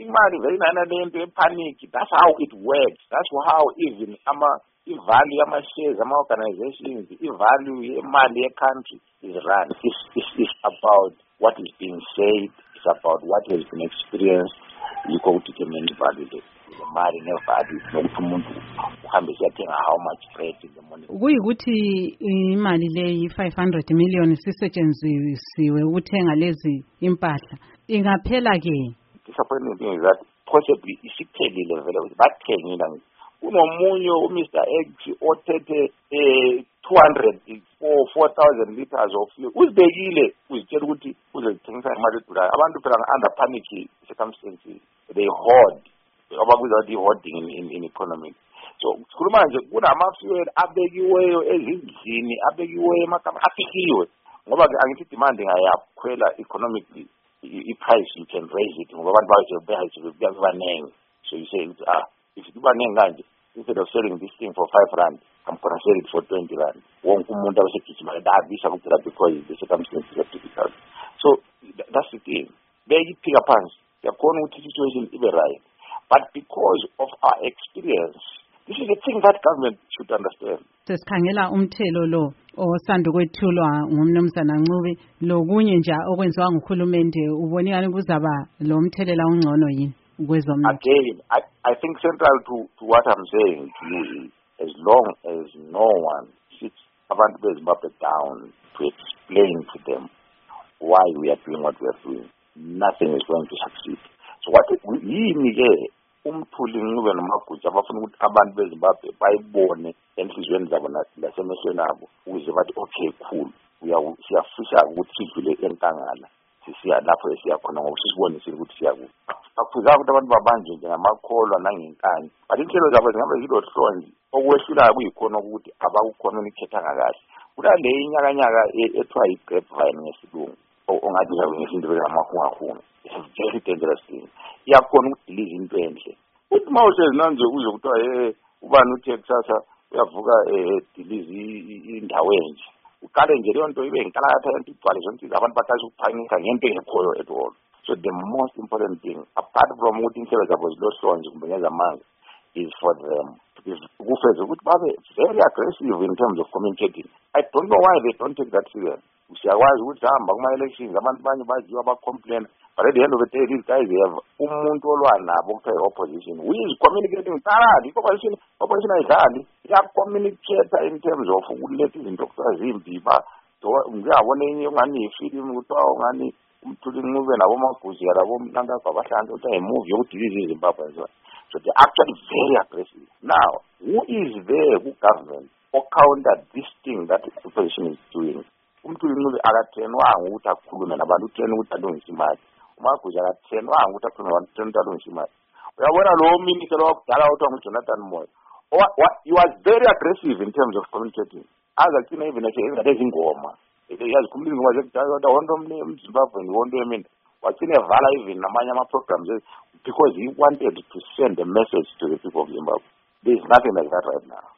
imali veyinanalento panic. That's how it works. That's how even i-value yama-shares, ama-organizations, i-value yemali ye-country is run. It's about what is being said. It's about what has been experienced. Yikho ukuthi ke manje value imali ne-value nokuthi umuntu uhambe siyathenga how much bread in the morning. Kuyikuthi imali leyi 500 million sisetshenzisiwe ukuthenga lezi impahla ingaphela ke. Disappointing thing is that possibly isiphelile vele ukuthi bathengile. Kunomunye uMr X othethe 200 or 4,000 liters of fuel. Uzibekile uzitshela ukuthi uzozithengisa imali edurayo. Abantu phela under panic circumstances they hoard. Abakuza the hoarding in economy. So sikhuluma nje kunama-fuel abekiweyo ezindlini, abekiweyo emakama afikiwe. Ngoba ke angithi demand ngayakhwela economically. I-price you can raise it ngoba abantu bayabe banengi. So you say if you banengi kanje, instead of selling this thing for 5 rand, I'm going to sell it for 20 rand. Wonke umuntu abasekhishima dabisa kuphela because the circumstances are difficult. So that's the thing. Beyiphika phansi yakhona ukuthi situation ibe right. But because of our experience, this is a thing that government should understand. Sesikhangela umthelo lo osanda kwethulwa ngumnumzana Ncube lokunye nje okwenziwa ngukhulumende ubonekani kuzaba lo mthelela ongcono yini kwezomnotho. Again, I think central to what I'm saying to you is as long as no one sits abantu beZimbabwe down to explain to them why we are doing what we are doing, nothing is going to succeed. So what yini ke umthuli Ncube noMagutsha abafuna ukuthi abantu beZimbabwe bayibone enhlizweni zabo nasemehlweni abo ukuze bathi okay cool siyafisa ukuthi sidlule enkangala sisiya lapho esiya khona ngoba sisibonisile ukuthi siyaku akufuzanga ukuthi abantu babanjwe njengamakholwa nangenkani but inhlelo zabo zingabe zilohlonzi okwehlulayo kuyikhona ukuthi abakucommunicate ngakahle kulale inyakanyaka ethiwa i-grapevine ngesilungu ongathi ngesinto bezamahungahunga. It's a very dangerous thing. Iyakhona ukudiliza into enhle uthi mawuhlezi nanje uze kuthiwa ubani uthe kusasa uyavuka diliza indawo enje uqale nje leyo nto ibe inkalakatha yento igcwale zonke abantu baqasha ukuphangisa ngento engekhoyo at all. So the most important thing apart from ukuthi inhlelo zabo zilohlonze kumbe ngezamanzi is for them kufeza ukuthi babe very aggressive in terms of communicating. I don't know why they don't take that serious. Siyakwazi ukuthi hamba kuma-elections abantu banye baziwa bacomplain but at the end of the day these guys have umuntu olwa nabo kuthiwa opposition who is communicating thoroughly. Opposition ayidlali iyacommunicate in terms of ukuletha izinto kuthiwa zimbi ngiyabona enye ungani yifilimu kuthiwa ungani umthuli Ncube naboMagutsha labomnankagwa abahlanze kuthiwa yimovie yokudiliza iZimbabwe. So they're actually very aggressive. Now, who is there who government or counter this thing that the opposition is doing? Umthuli Ncube akathenwanga ukuthi akhulume nabantu uthena ukuthi alungise imali. uMagutsha akathenwanga ukuthi akhulume nabantu uthena ukuthi alungise imali. Uyabona lo minister wakudala othiwa nguJonathan Moyo he was very aggressive in terms of communicating. Azagcina even ezingoma yazikhuluma ingoma zekudala kodwa wonke umZimbabwe wonke emini wagcina evala even namanye ama-programs because he wanted to send a message to the people of Zimbabwe. There is nothing like that right now.